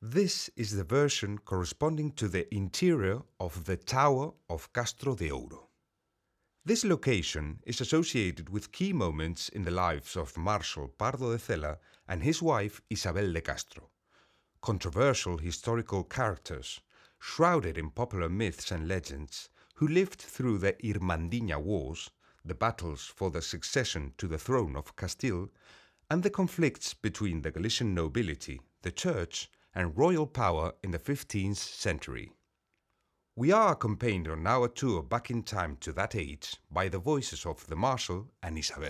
This is the version corresponding to the interior of the Tower of Castro de Ouro. This location is associated with key moments in the lives of Marshal Pardo de Cela and his wife Isabel de Castro, controversial historical characters shrouded in popular myths and legends who lived through the Irmandiña Wars, the battles for the succession to the throne of Castile, and the conflicts between the Galician nobility, the church, and royal power in the 15th century. We are accompanied on our tour back in time to that age by the voices of the Marshal and Isabel.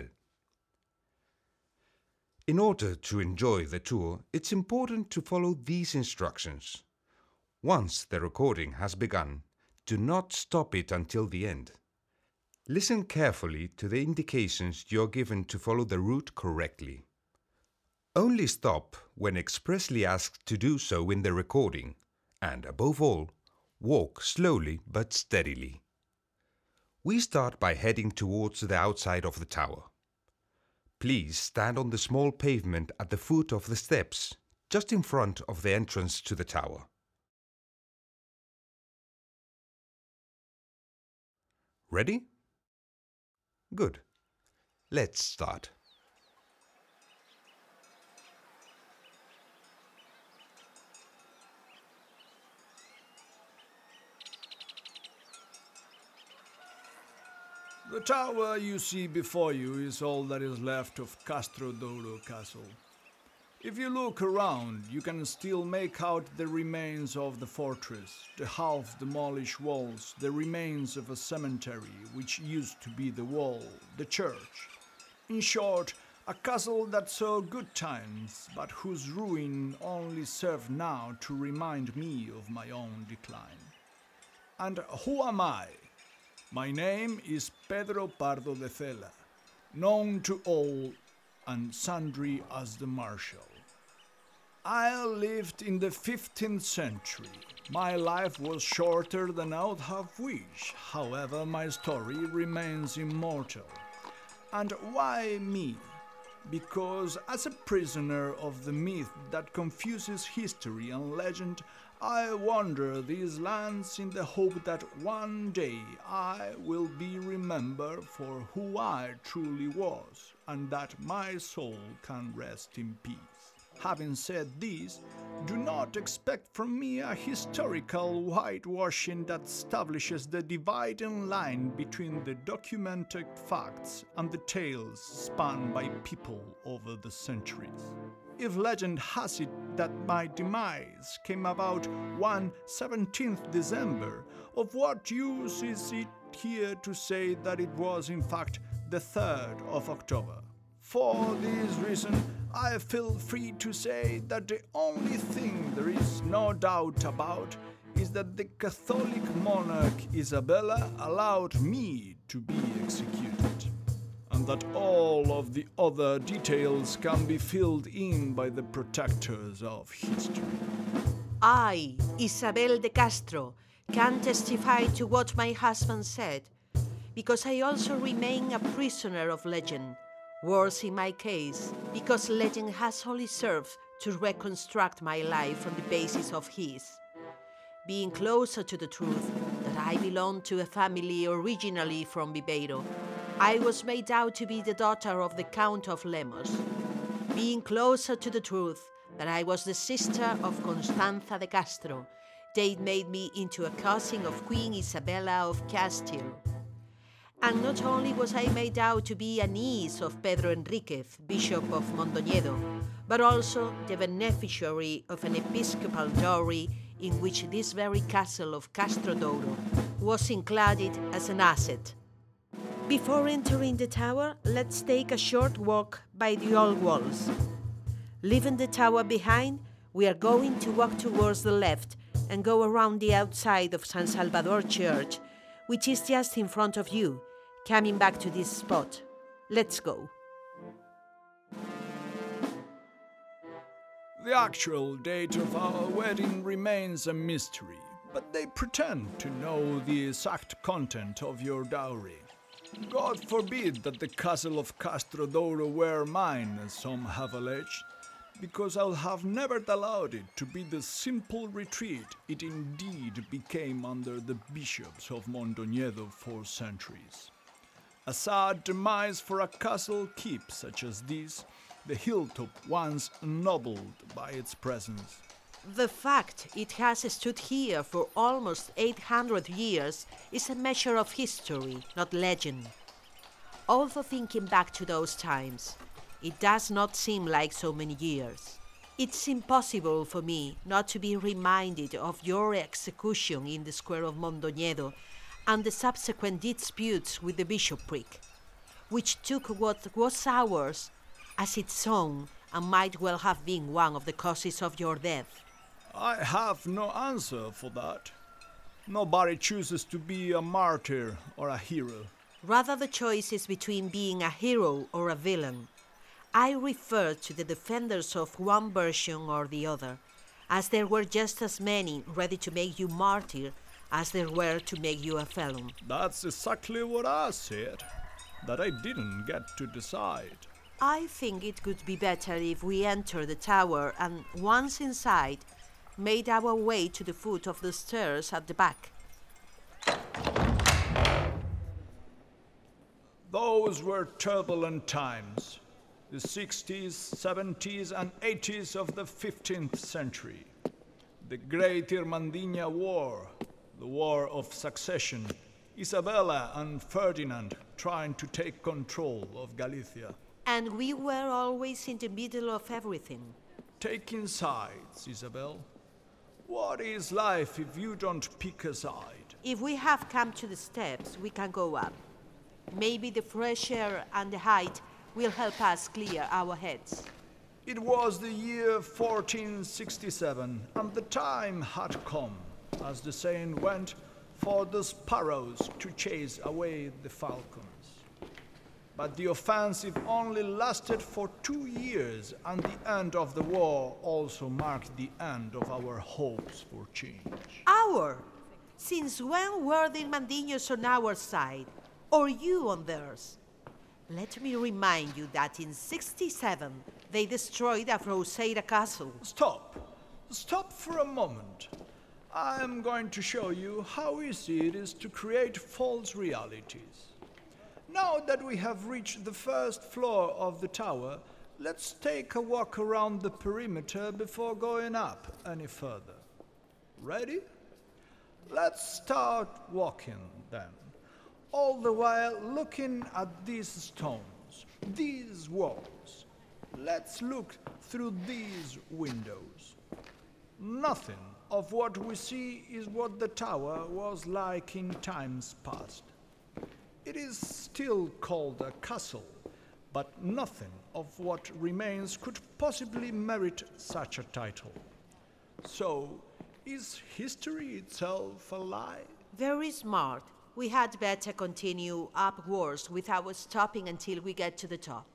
In order to enjoy the tour, it's important to follow these instructions. Once the recording has begun, do not stop it until the end. Listen carefully to the indications you are given to follow the route correctly. Only stop when expressly asked to do so in the recording, and above all, walk slowly but steadily. We start by heading towards the outside of the tower. Please stand on the small pavement at the foot of the steps, just in front of the entrance to the tower. Ready? Good. Let's start. The tower you see before you is all that is left of Castro Douro Castle. If you look around, you can still make out the remains of the fortress, the half-demolished walls, the remains of a cemetery which used to be the wall, the church. In short, a castle that saw good times, but whose ruin only served now to remind me of my own decline. And who am I? My name is Pedro Pardo de Cela, known to all and sundry as the Marshal. I lived in the 15th century. My life was shorter than I would have wished. However, my story remains immortal. And why me? Because as a prisoner of the myth that confuses history and legend, I wander these lands in the hope that one day I will be remembered for who I truly was, and that my soul can rest in peace. Having said this, do not expect from me a historical whitewashing that establishes the dividing line between the documented facts and the tales spun by people over the centuries. If legend has it that my demise came about one 17th December, of what use is it here to say that it was in fact the 3rd of October? For this reason, I feel free to say that the only thing there is no doubt about is that the Catholic monarch Isabella allowed me to be executed, and that all of the other details can be filled in by the protectors of history. I, Isabel de Castro, can testify to what my husband said, because I also remain a prisoner of legend. Worse in my case, because legend has only served to reconstruct my life on the basis of his. Being closer to the truth that I belong to a family originally from Viveiro, I was made out to be the daughter of the Count of Lemos. Being closer to the truth that I was the sister of Constanza de Castro, they made me into a cousin of Queen Isabella of Castile. And not only was I made out to be a niece of Pedro Enriquez, Bishop of Mondoñedo, but also the beneficiary of an episcopal dowry in which this very castle of Castro Douro was included as an asset. Before entering the tower, let's take a short walk by the old walls. Leaving the tower behind, we are going to walk towards the left and go around the outside of San Salvador Church, which is just in front of you, coming back to this spot. Let's go. The actual date of our wedding remains a mystery, but they pretend to know the exact content of your dowry. God forbid that the castle of Castro Douro were mine, as some have alleged. because I'll have never allowed it to be the simple retreat it indeed became under the bishops of Mondoñedo for centuries. A sad demise for a castle keep such as this, the hilltop once ennobled by its presence. The fact it has stood here for almost 800 years is a measure of history, not legend. Although thinking back to those times, it does not seem like so many years. It's impossible for me not to be reminded of your execution in the square of Mondoñedo and the subsequent disputes with the bishopric, which took what was ours as its own and might well have been one of the causes of your death. I have no answer for that. Nobody chooses to be a martyr or a hero. Rather, the choice is between being a hero or a villain. I refer to the defenders of one version or the other, as there were just as many ready to make you martyr as there were to make you a felon. That's exactly what I said, that I didn't get to decide. I think it could be better if we enter the tower and, once inside, made our way to the foot of the stairs at the back. Those were turbulent times, the 60s, 70s, and 80s of the 15th century. The Great Irmandiña War, the War of Succession, Isabella and Ferdinand trying to take control of Galicia. And we were always in the middle of everything. Taking sides, Isabel. What is life if you don't pick a side? If we have come to the steps, we can go up. Maybe the fresh air and the height will help us clear our heads. It was the year 1467, and the time had come, as the saying went, for the sparrows to chase away the falcons. But the offensive only lasted for 2 years, and the end of the war also marked the end of our hopes for change. Our? Since when were the Irmandiños on our side, or you on theirs? Let me remind you that in 67 they destroyed Afroseira Castle. Stop. Stop for a moment. I am going to show you how easy it is to create false realities. Now that we have reached the first floor of the tower, let's take a walk around the perimeter before going up any further. Ready? Let's start walking then, all the while looking at these stones, these walls. Let's look through these windows. Nothing of what we see is what the tower was like in times past. It is still called a castle, but nothing of what remains could possibly merit such a title. So, is history itself a lie? Very smart. We had better continue upwards without stopping until we get to the top.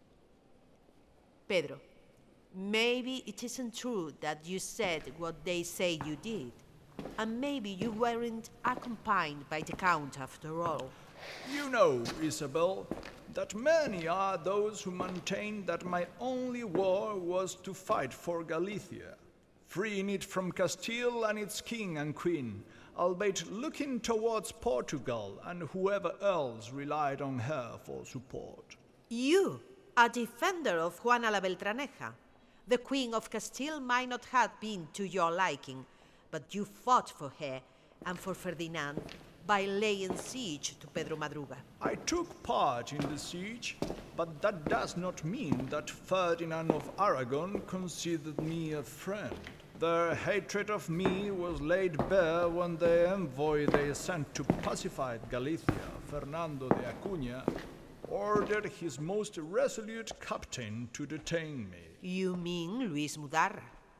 Pedro, maybe it isn't true that you said what they say you did. And maybe you weren't accompanied by the Count after all. You know, Isabel, that many are those who maintain that my only war was to fight for Galicia, freeing it from Castile and its king and queen, albeit looking towards Portugal and whoever else relied on her for support. You, a defender of Juana la Beltraneja. The Queen of Castile might not have been to your liking, but you fought for her and for Ferdinand by laying siege to Pedro Madruga. I took part in the siege, but that does not mean that Ferdinand of Aragon considered me a friend. Their hatred of me was laid bare when the envoy they sent to pacify Galicia, Fernando de Acuña, ordered his most resolute captain to detain me. You mean Luis Mudarra?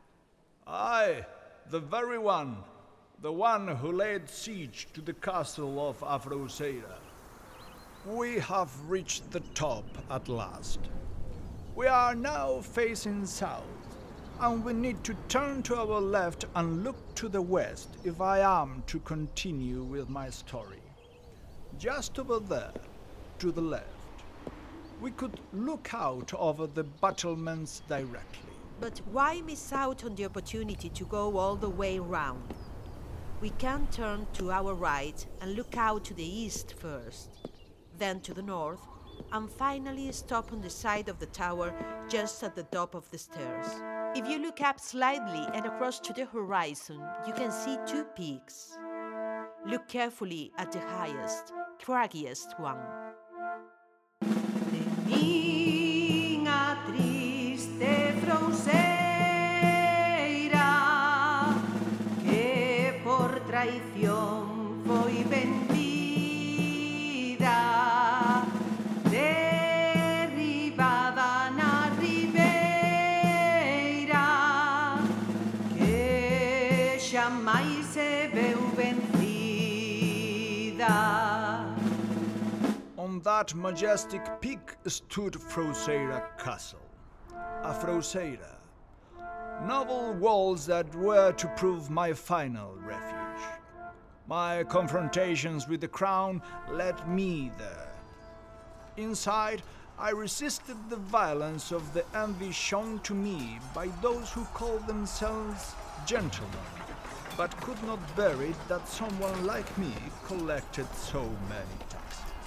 Aye, the very one. The one who laid siege to the castle of Afroseira. We have reached the top at last. We are now facing south, and we need to turn to our left and look to the west if I am to continue with my story. Just over there, to the left, we could look out over the battlements directly. But why miss out on the opportunity to go all the way round? We can turn to our right and look out to the east first, then to the north, and finally stop on the side of the tower just at the top of the stairs. If you look up slightly and across to the horizon, you can see two peaks. Look carefully at the highest, craggiest one. De minha triste frouxeira, que por traición foi vendida, derribada na ribeira, que xamais se veu vencida. On that majestic peak stood Froseira Castle. A Froseira. Novel walls that were to prove my final refuge. My confrontations with the crown led me there. Inside, I resisted the violence of the envy shown to me by those who call themselves gentlemen, but could not bear it that someone like me collected so many taxes.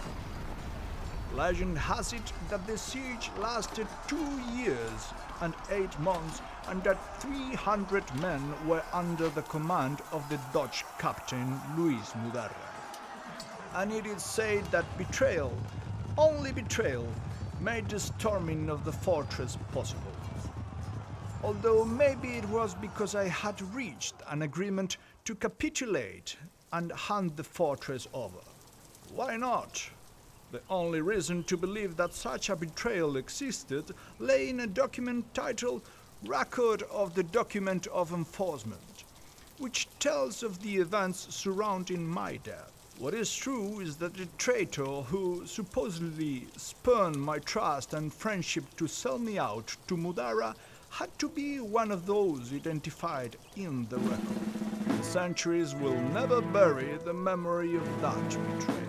Legend has it that the siege lasted 2 years and 8 months, and that 300 men were under the command of the Dutch captain Luis Mudarra. And it is said that betrayal, only betrayal, made the storming of the fortress possible. Although maybe it was because I had reached an agreement to capitulate and hand the fortress over. Why not? The only reason to believe that such a betrayal existed lay in a document titled Record of the Document of Enforcement, which tells of the events surrounding my death. What is true is that the traitor who supposedly spurned my trust and friendship to sell me out to Mudarra had to be one of those identified in the record. The centuries will never bury the memory of that betrayal.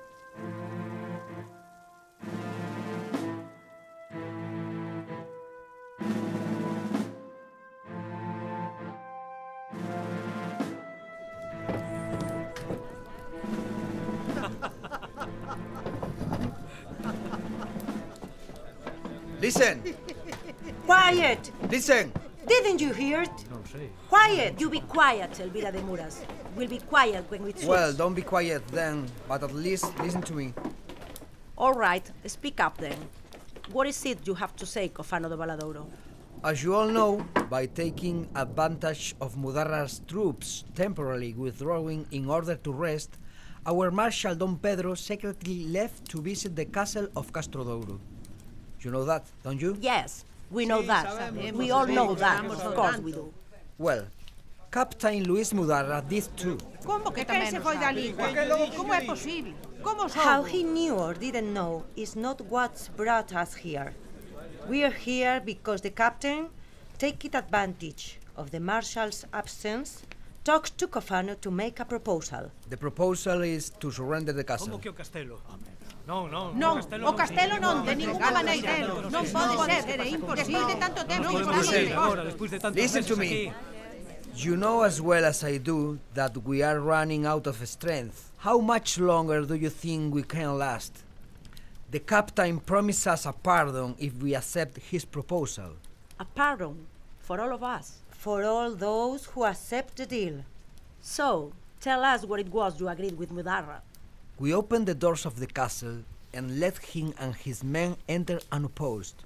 Listen! Quiet! Listen! Didn't you hear it? Quiet! You be quiet, Elvira de Muras. We'll be quiet when we switch. Well, don't be quiet then, but at least listen to me. All right, speak up then. What is it you have to say, Cofano de Valadouro? As you all know, by taking advantage of Mudarra's troops temporarily withdrawing in order to rest, our Marshal Don Pedro secretly left to visit the castle of Castro Douro. You know that, don't you? Yes, we know that. We all know that. Of course we do. Well, Captain Luis Mudarra did too. Como que tamén se foi da lingua? Como é posible? Como How son? he knew or didn't know is not what's brought us here. We are here because the captain, taking advantage of the marshal's absence, talks to Cofano to make a proposal. The proposal is to surrender the castle. Como que o castelo? Non, Non, o castelo non, de ninguna maneira. Non pode ser, é imposible. Despois de tanto tempo que podemos estamos ir agora, despois de tantos Listen to meses me. aquí. You know as well as I do that we are running out of strength. How much longer do you think we can last? The captain promised us a pardon if we accept his proposal. A pardon for all of us. For all those who accept the deal. So, tell us what it was you agreed with Mudarra. We opened the doors of the castle and let him and his men enter unopposed.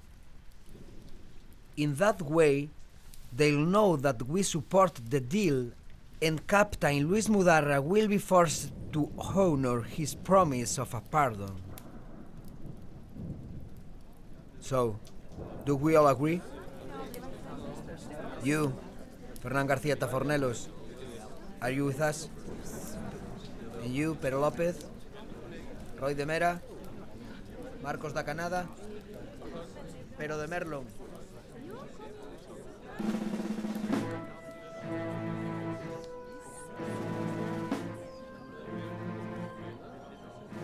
In that way, they'll know that we support the deal, and Captain Luis Mudarra will be forced to honor his promise of a pardon. So, do we all agree? You, Fernán García Tafornelos, are you with us? And you, Pero López, Roy de Mera, Marcos da Canada, Pero de Merlo.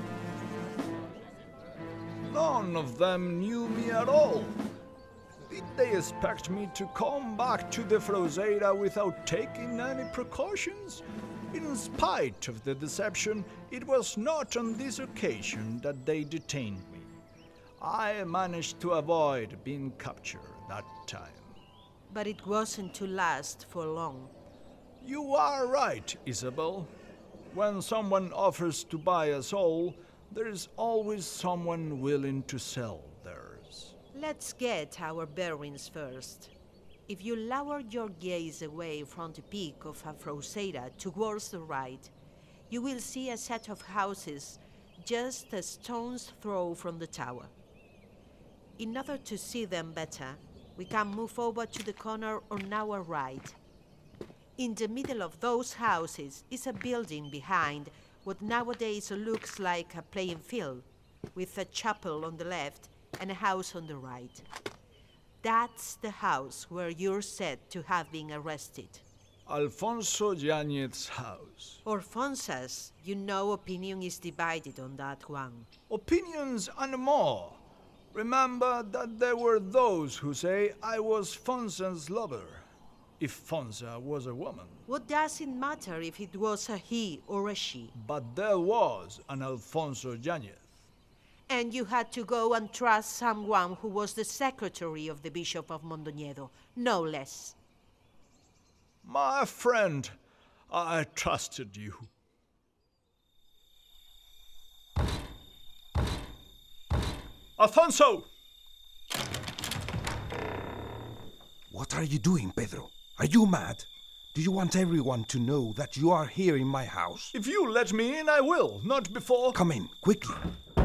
None of them knew me at all. It They expect me to come back to the Frozeira without taking any precautions? In spite of the deception, it was not on this occasion that they detained me. I managed to avoid being captured that time. But it wasn't to last for long. You are right, Isabel. When someone offers to buy a soul, there is always someone willing to sell theirs. Let's get our bearings first. If you lower your gaze away from the peak of Afroseira towards the right, you will see a set of houses just a stone's throw from the tower. In order to see them better, we can move over to the corner on our right. In the middle of those houses is a building behind what nowadays looks like a playing field, with a chapel on the left and a house on the right. That's the house where you're said to have been arrested. Alfonso Yáñez's house. Or Fonsa's. You know opinion is divided on that one. Opinions and more. Remember that there were those who say I was Fonsa's lover, if Fonsa was a woman. What does it matter if it was a he or a she? But there was an Alfonso Yáñez. And you had to go and trust someone who was the secretary of the Bishop of Mondoñedo, no less. My friend, I trusted you. Alfonso! What are you doing, Pedro? Are you mad? Do you want everyone to know that you are here in my house? If you let me in, I will, not before. Come in, quickly.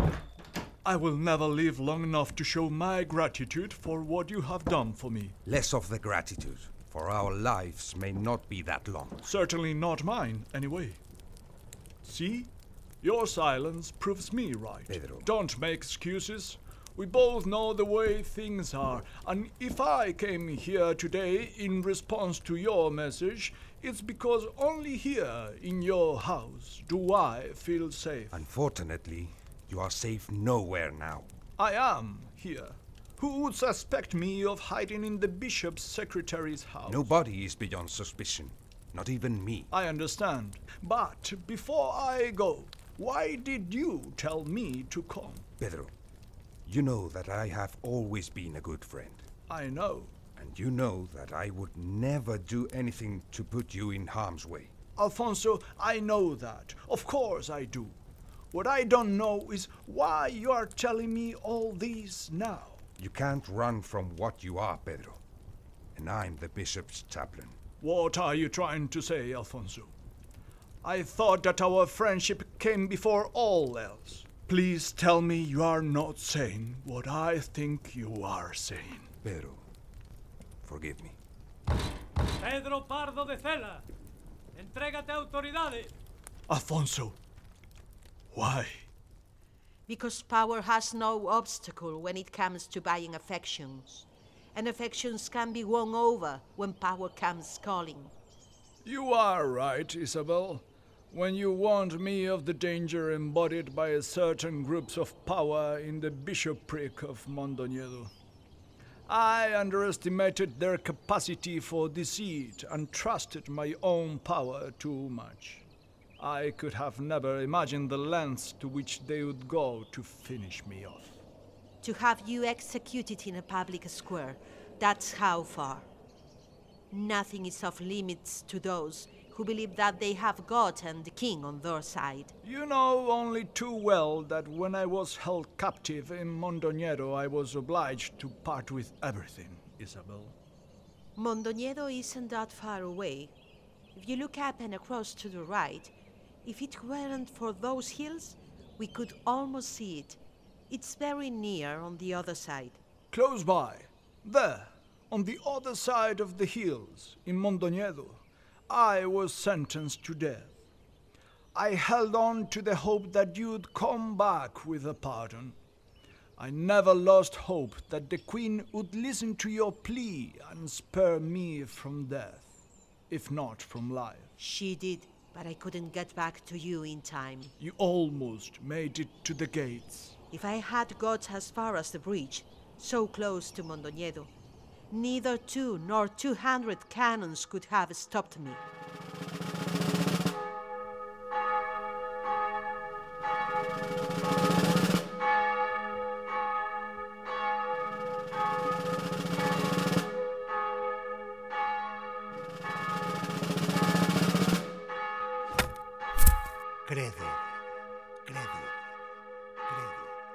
I will never live long enough to show my gratitude for what you have done for me. Less of the gratitude, for our lives may not be that long. Certainly not mine, anyway. See? Your silence proves me right. Pedro. Don't make excuses. We both know the way things are, and if I came here today in response to your message, it's because only here in your house do I feel safe. Unfortunately, you are safe nowhere now. I am here. Who would suspect me of hiding in the bishop's secretary's house? Nobody is beyond suspicion, not even me. I understand. But before I go, why did you tell me to come? Pedro, you know that I have always been a good friend. I know. And you know that I would never do anything to put you in harm's way. Alfonso, I know that. Of course I do. What I don't know is why you are telling me all this now. You can't run from what you are, Pedro. And I'm the bishop's chaplain. What are you trying to say, Alfonso? I thought that our friendship came before all else. Please tell me you are not saying what I think you are saying. Pedro, forgive me. Pedro Pardo de Cela, entrégate a autoridades. Alfonso, why? Because power has no obstacle when it comes to buying affections. And affections can be won over when power comes calling. You are right, Isabel. When you warned me of the danger embodied by certain groups of power in the bishopric of Mondoñedo. I underestimated their capacity for deceit and trusted my own power too much. I could have never imagined the lengths to which they would go to finish me off. To have you executed in a public square, that's how far. Nothing is off limits to those who believe that they have God and the king on their side. You know only too well that when I was held captive in Mondoñedo, I was obliged to part with everything, Isabel. Mondoñedo isn't that far away. If you look up and across to the right, if it weren't for those hills, we could almost see it. It's very near on the other side. Close by, there, on the other side of the hills, in Mondoñedo, I was sentenced to death. I held on to the hope that you'd come back with a pardon. I never lost hope that the Queen would listen to your plea and spare me from death, if not from life. She did, but I couldn't get back to you in time. You almost made it to the gates. If I had got as far as the bridge, so close to Mondoñedo, Neither 2 nor 200 cannons could have stopped me. Crede, crede, crede.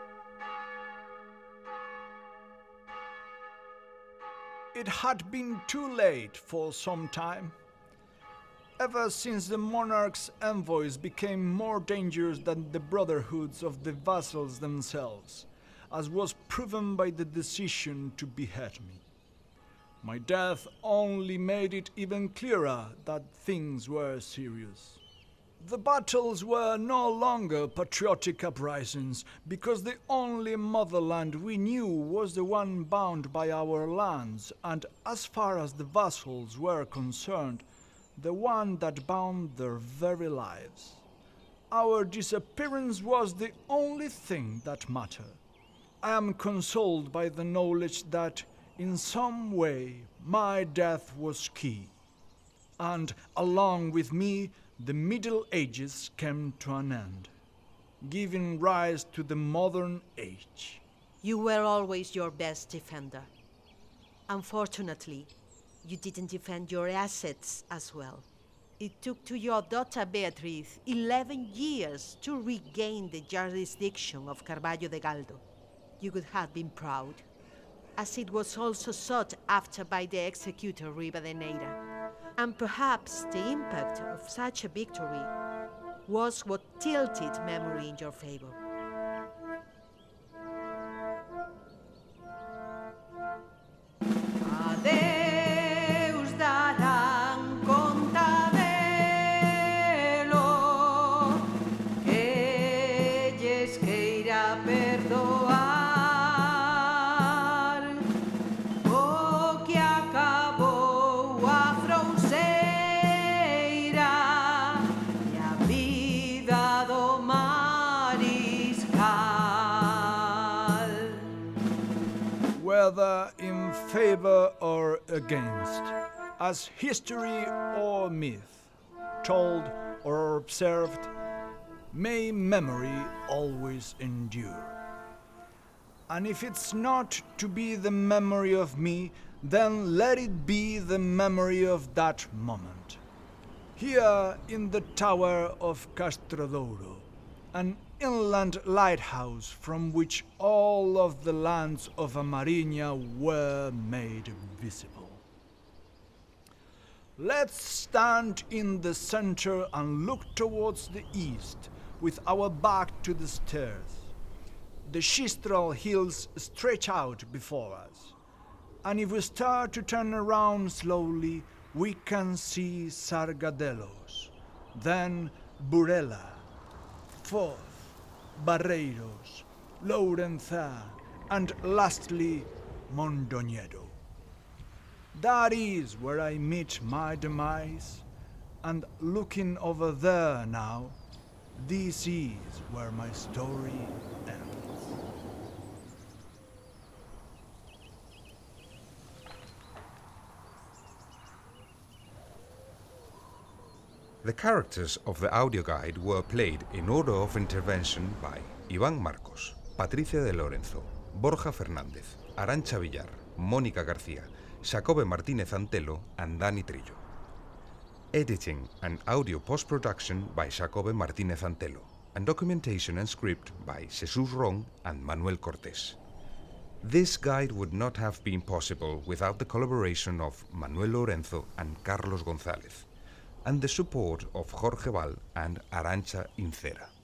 It had been too late for some time. Ever since the monarch's envoys became more dangerous than the brotherhoods of the vassals themselves, as was proven by the decision to behead me. My death only made it even clearer that things were serious. The battles were no longer patriotic uprisings, because the only motherland we knew was the one bound by our lands, and as far as the vassals were concerned, the one that bound their very lives. Our disappearance was the only thing that mattered. I am consoled by the knowledge that, in some way, my death was key, and along with me, the Middle Ages came to an end, giving rise to the modern age. You were always your best defender. Unfortunately, you didn't defend your assets as well. It took to your daughter Beatriz 11 years to regain the jurisdiction of Carvalho de Galdo. You could have been proud, as it was also sought after by the executor Rivadeneira. And perhaps the impact of such a victory was what tilted memory in your favor. Adeus darán contadelo, elles queira perdoar. Whether in favor or against, as history or myth, told or observed, may memory always endure. And if it's not to be the memory of me, then let it be the memory of that moment. Here in the tower of Castrodouro, an inland lighthouse from which all of the lands of Amarinha were made visible. Let's stand in the center and look towards the east with our back to the stairs. The Schistral hills stretch out before us, and if we start to turn around slowly, we can see Sargadelos, then Burela, Foz, Barreiros, Lourençá, and lastly, Mondoñedo. That is where I meet my demise, and looking over there now, this is where my story ends. The characters of the audio guide were played in order of intervention by Iván Marcos, Patricia de Lorenzo, Borja Fernández, Arantxa Villar, Mónica García, Xacobe Martínez Antelo, and Dani Trillo. Editing and audio post-production by Xacobe Martínez Antelo, and documentation and script by Jesús Ron and Manuel Cortés. This guide would not have been possible without the collaboration of Manuel Lorenzo and Carlos González, and the support of Jorge Val and Arantxa Incera.